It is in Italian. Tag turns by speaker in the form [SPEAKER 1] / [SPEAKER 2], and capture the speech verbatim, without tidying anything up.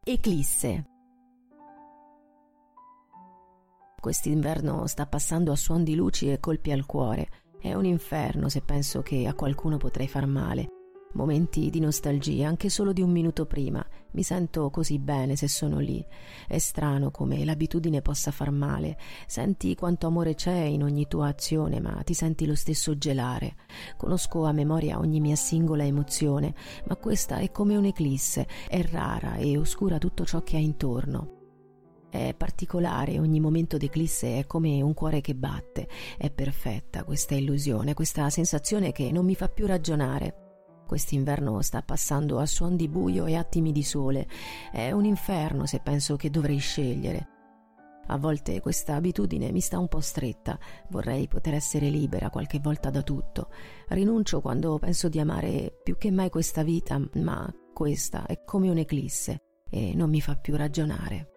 [SPEAKER 1] Eclisse. Quest'inverno sta passando a suon di luci e colpi al cuore. È un inferno se penso che a qualcuno potrei far male. Momenti di nostalgia, anche solo di un minuto prima. Mi sento così bene se sono lì. È strano come l'abitudine possa far male. Senti quanto amore c'è in ogni tua azione, ma ti senti lo stesso gelare. Conosco a memoria ogni mia singola emozione, ma questa è come un'eclisse, è rara e oscura tutto ciò che hai intorno. È particolare, ogni momento d'eclisse è come un cuore che batte. È perfetta questa illusione, questa sensazione che non mi fa più ragionare. Quest'inverno sta passando a suon di buio e attimi di sole. È un inferno se penso che dovrei scegliere. A volte questa abitudine mi sta un po' stretta. Vorrei poter essere libera qualche volta da tutto. Rinuncio quando penso di amare più che mai questa vita, ma questa è come un'eclisse e non mi fa più ragionare.